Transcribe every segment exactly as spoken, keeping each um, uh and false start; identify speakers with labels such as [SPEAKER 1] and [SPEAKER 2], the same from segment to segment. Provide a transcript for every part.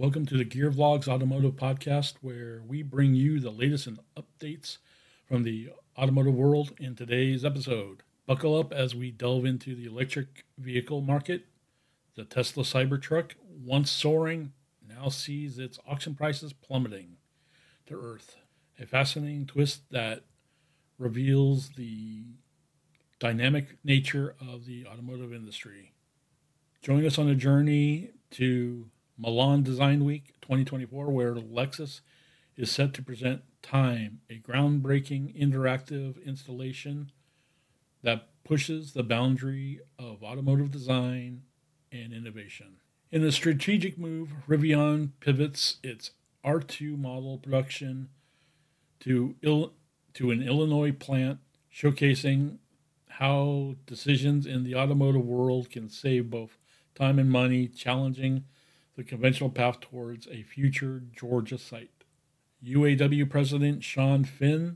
[SPEAKER 1] Welcome to the Gear Vlogs Automotive Podcast, where we bring you the latest and updates from the automotive world in today's episode. Buckle up as we delve into the electric vehicle market. The Tesla Cybertruck, once soaring, now sees its auction prices plummeting to earth. A fascinating twist that reveals the dynamic nature of the automotive industry. Join us on a journey to Milan Design Week twenty twenty-four, where Lexus is set to present Time, a groundbreaking interactive installation that pushes the boundary of automotive design and innovation. In a strategic move, Rivian pivots its R two model production to, Il- to an Illinois plant, showcasing how decisions in the automotive world can save both time and money, challenging the conventional path towards a future Georgia site. U A W President Sean Finn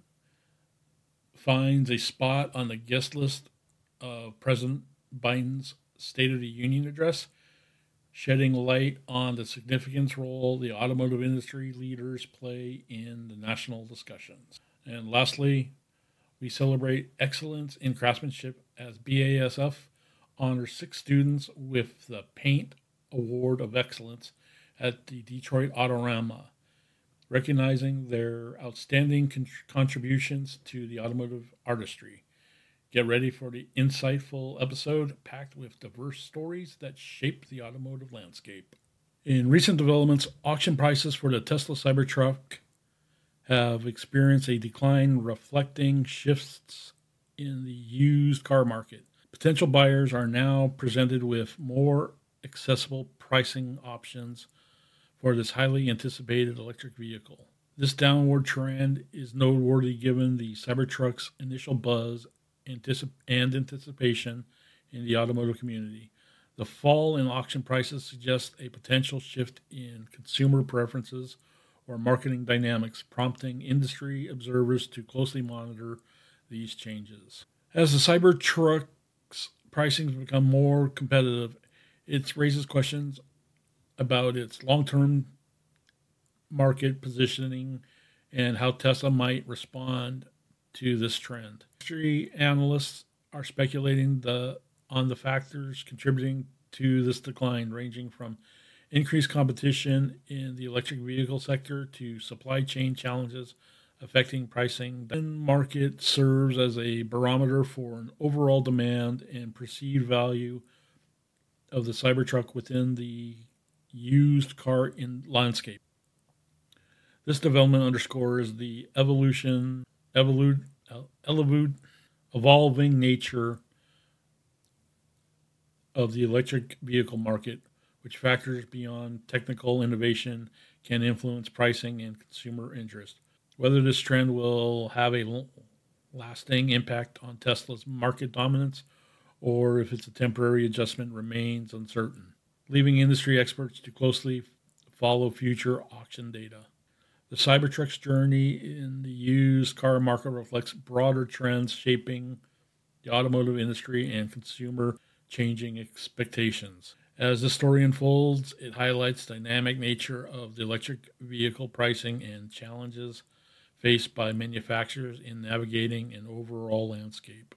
[SPEAKER 1] finds a spot on the guest list of President Biden's State of the Union address, shedding light on the significant role the automotive industry leaders play in the national discussions. And lastly, we celebrate excellence in craftsmanship as B A S F honors six students with the Paint Award of Excellence at the Detroit Autorama, recognizing their outstanding con- contributions to the automotive artistry. Get ready for the insightful episode packed with diverse stories that shape the automotive landscape. In recent developments, auction prices for the Tesla Cybertruck have experienced a decline, reflecting shifts in the used car market. Potential buyers are now presented with more accessible pricing options for this highly anticipated electric vehicle. This downward trend is noteworthy given the Cybertruck's initial buzz anticip- and anticipation in the automotive community. The fall in auction prices suggests a potential shift in consumer preferences or marketing dynamics, prompting industry observers to closely monitor these changes. As the Cybertruck's pricing become more competitive, it raises questions about its long-term market positioning and how Tesla might respond to this trend. Industry analysts are speculating the, on the factors contributing to this decline, ranging from increased competition in the electric vehicle sector to supply chain challenges affecting pricing. The market serves as a barometer for an overall demand and perceived value of the Cybertruck within the used car in landscape. This development underscores the evolution, evolute, evolute, evolving nature of the electric vehicle market, which factors beyond technical innovation can influence pricing and consumer interest. Whether this trend will have a lasting impact on Tesla's market dominance or if it's a temporary adjustment remains uncertain, leaving industry experts to closely follow future auction data. The Cybertruck's journey in the used car market reflects broader trends shaping the automotive industry and consumer changing expectations. As the story unfolds, it highlights the dynamic nature of the electric vehicle pricing and challenges faced by manufacturers in navigating an overall landscape.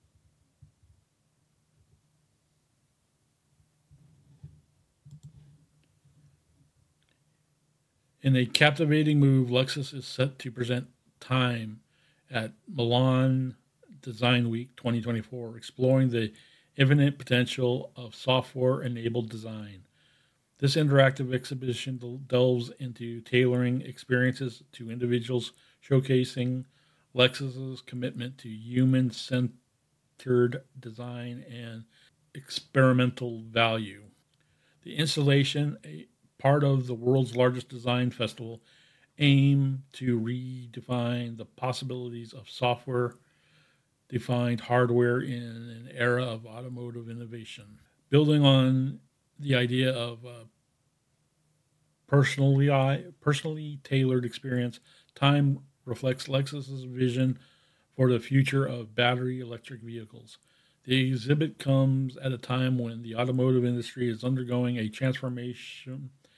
[SPEAKER 1] In a captivating move, Lexus is set to present Time at Milan Design Week twenty twenty-four, exploring the infinite potential of software-enabled design. This interactive exhibition delves into tailoring experiences to individuals, showcasing Lexus's commitment to human-centered design and experimental value. The installation, a part of the world's largest design festival, aim to redefine the possibilities of software-defined hardware in an era of automotive innovation. Building on the idea of a personally, personally tailored experience, Time reflects Lexus's vision for the future of battery electric vehicles. The exhibit comes at a time when the automotive industry is undergoing a transformation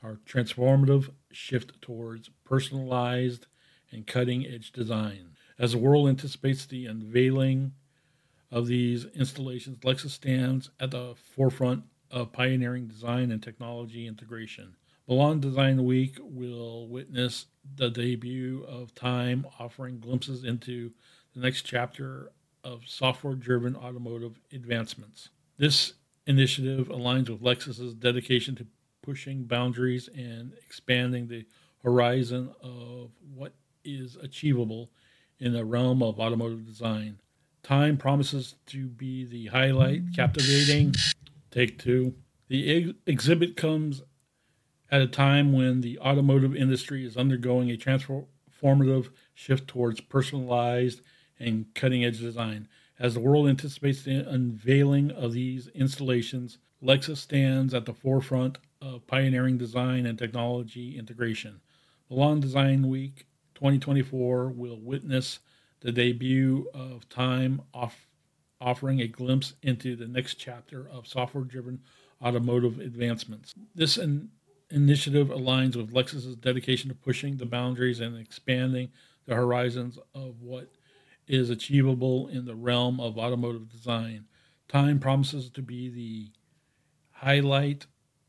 [SPEAKER 1] our transformative shift towards personalized and cutting-edge design. As the world anticipates the unveiling of these installations, Lexus stands at the forefront of pioneering design and technology integration. Milan Design Week will witness the debut of Time, offering glimpses into the next chapter of software-driven automotive advancements. This initiative aligns with Lexus's dedication to pushing boundaries and expanding the horizon of what is achievable in the realm of automotive design. Time promises to be the highlight, captivating. Take two. The ex- exhibit comes at a time when the automotive industry is undergoing a transformative shift towards personalized and cutting-edge design. As the world anticipates the unveiling of these installations, Lexus stands at the forefront of pioneering design and technology integration. Milan Design Week twenty twenty-four will witness the debut of Time, off, offering a glimpse into the next chapter of software-driven automotive advancements. This in, initiative aligns with Lexus's dedication to pushing the boundaries and expanding the horizons of what is achievable in the realm of automotive design. Time promises to be the highlight,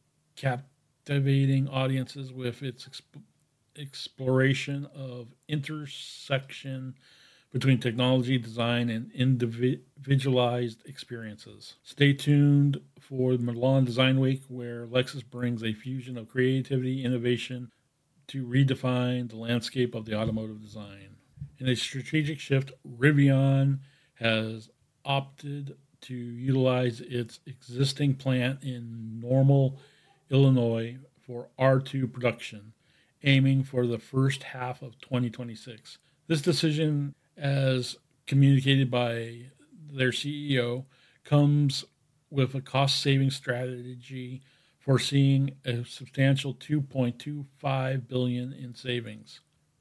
[SPEAKER 1] captivating audiences with its exp- exploration of intersection between technology, design, and individualized experiences. Stay tuned for Milan Design Week, where Lexus brings a fusion of creativity, innovation to redefine the landscape of the automotive design. In a strategic shift, Rivian has opted to utilize its existing plant in Normal, Illinois for R two production, aiming for the first half of twenty twenty-six. This decision, as communicated by their C E O, comes with a cost-saving strategy foreseeing a substantial two point two five billion dollars in savings.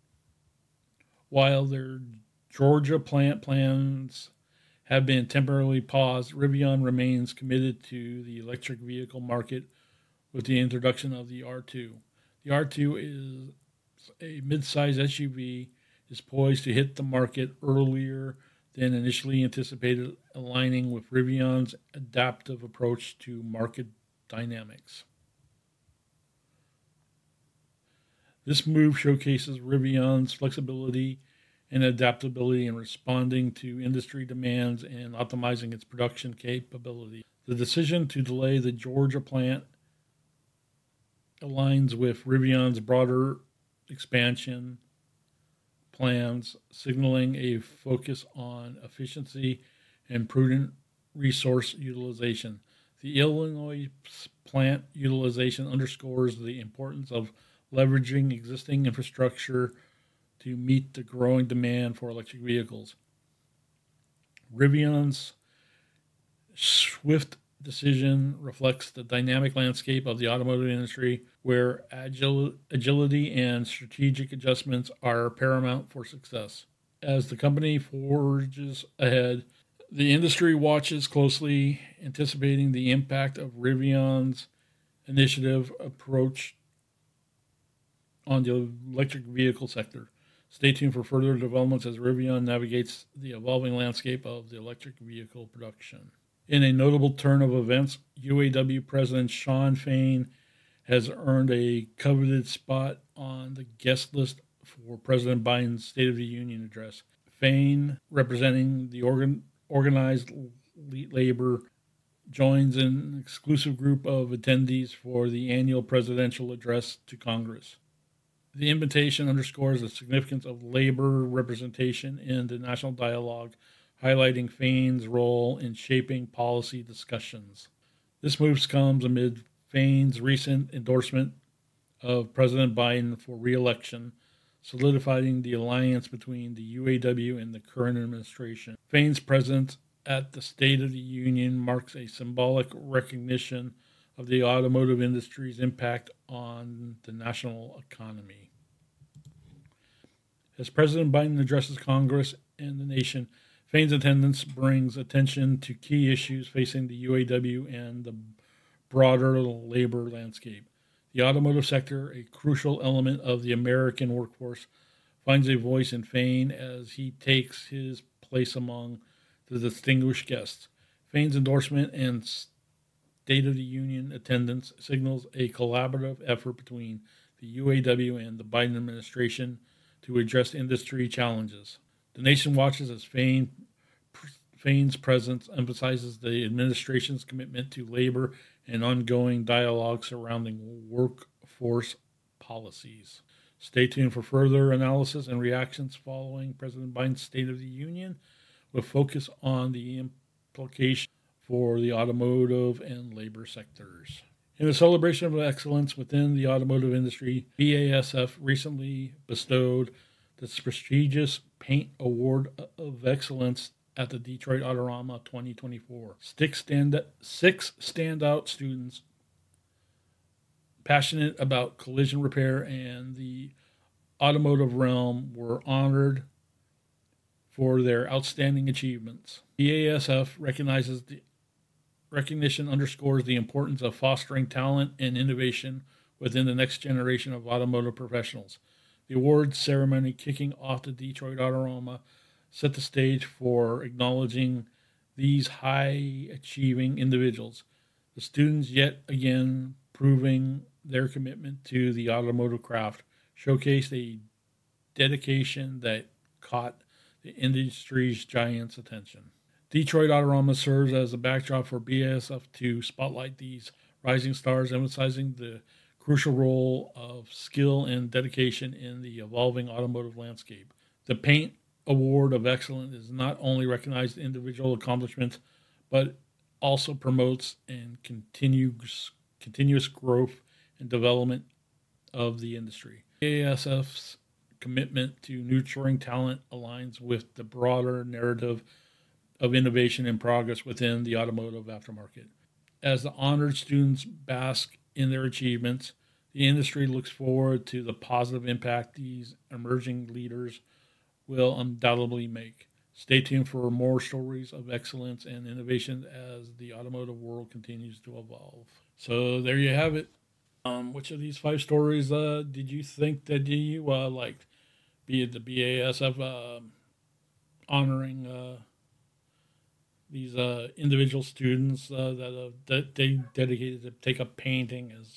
[SPEAKER 1] While their Georgia plant plans have been temporarily paused, Rivian remains committed to the electric vehicle market with the introduction of the R two. The R two is a mid-size S U V, is poised to hit the market earlier than initially anticipated, aligning with Rivian's adaptive approach to market dynamics. This move showcases Rivian's flexibility and adaptability in responding to industry demands and optimizing its production capability. The decision to delay the Georgia plant aligns with Rivian's broader expansion plans, signaling a focus on efficiency and prudent resource utilization. The Illinois plant utilization underscores the importance of leveraging existing infrastructure to meet the growing demand for electric vehicles. Rivian's swift decision reflects the dynamic landscape of the automotive industry, where agil- agility and strategic adjustments are paramount for success. As the company forges ahead, the industry watches closely, anticipating the impact of Rivian's initiative approach on the electric vehicle sector. Stay tuned for further developments as Rivian navigates the evolving landscape of the electric vehicle production. In a notable turn of events, U A W President Shawn Fain has earned a coveted spot on the guest list for President Biden's State of the Union address. Fain, representing the organ, organized labor, joins an exclusive group of attendees for the annual presidential address to Congress. The invitation underscores the significance of labor representation in the national dialogue, highlighting Fain's role in shaping policy discussions. This move comes amid Fain's recent endorsement of President Biden for re-election, solidifying the alliance between the U A W and the current administration. Fain's presence at the State of the Union marks a symbolic recognition of the automotive industry's impact on the national economy. As President Biden addresses Congress and the nation, Fain's attendance brings attention to key issues facing the U A W and the broader labor landscape. The automotive sector, a crucial element of the American workforce, finds a voice in Fain as he takes his place among the distinguished guests. Fain's endorsement and State of the Union attendance signals a collaborative effort between the U A W and the Biden administration to address industry challenges. The nation watches as Fain, Fain's presence emphasizes the administration's commitment to labor and ongoing dialogue surrounding workforce policies. Stay tuned for further analysis and reactions following President Biden's State of the Union, with focus on the implications for the automotive and labor sectors. In a celebration of excellence within the automotive industry, B A S F recently bestowed the prestigious Paint Award of Excellence at the Detroit Autorama twenty twenty-four. Six, stand, six standout students passionate about collision repair and the automotive realm were honored for their outstanding achievements. B A S F recognizes the recognition underscores the importance of fostering talent and innovation within the next generation of automotive professionals. The awards ceremony kicking off the Detroit Autorama set the stage for acknowledging these high-achieving individuals. The students yet again proving their commitment to the automotive craft showcased a dedication that caught the industry's giants' attention. Detroit Autorama serves as a backdrop for B A S F to spotlight these rising stars, emphasizing the crucial role of skill and dedication in the evolving automotive landscape. The Paint Award of Excellence is not only recognized individual accomplishments, but also promotes and continues continuous growth and development of the industry. B A S F's commitment to nurturing talent aligns with the broader narrative of innovation and progress within the automotive aftermarket. As the honored students bask in their achievements, the industry looks forward to the positive impact these emerging leaders will undoubtedly make. Stay tuned for more stories of excellence and innovation as the automotive world continues to evolve. So there you have it. Um, which of these five stories uh, did you think that you uh, liked? Be it the B A S F uh, honoring uh, these uh, individual students uh, that have de- de- dedicated to take up painting as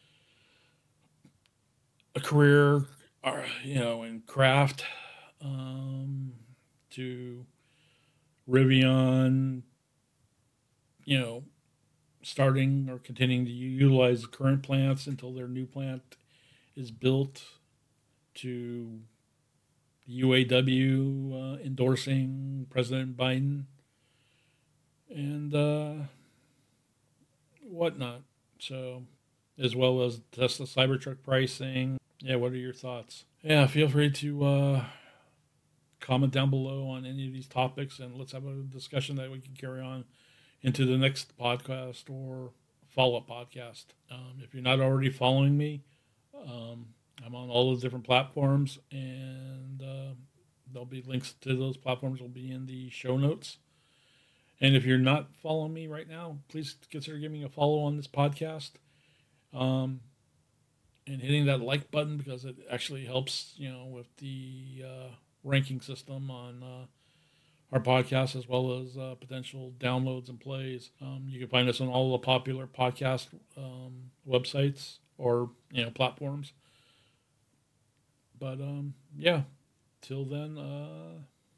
[SPEAKER 1] a career, or you know, in craft, um, to Rivian, you know, starting or continuing to utilize the current plants until their new plant is built, to the U A W uh, endorsing President Biden and uh, whatnot. So, as well as Tesla Cybertruck pricing. Yeah, what are your thoughts? Yeah, feel free to uh, comment down below on any of these topics, and let's have a discussion that we can carry on into the next podcast or follow-up podcast. Um, if you're not already following me, um, I'm on all those different platforms, and uh, there'll be links to those platforms will be in the show notes. And if you're not following me right now, please consider giving me a follow on this podcast, um, and hitting that like button, because it actually helps, you know, with the uh, ranking system on uh, our podcast, as well as uh, potential downloads and plays. Um, you can find us on all the popular podcast um, websites or, you know, platforms. But um, yeah, till then, uh,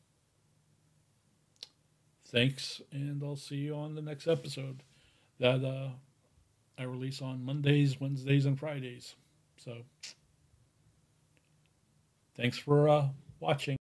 [SPEAKER 1] thanks, and I'll see you on the next episode that uh, I release on Mondays, Wednesdays, and Fridays. So thanks for uh, watching.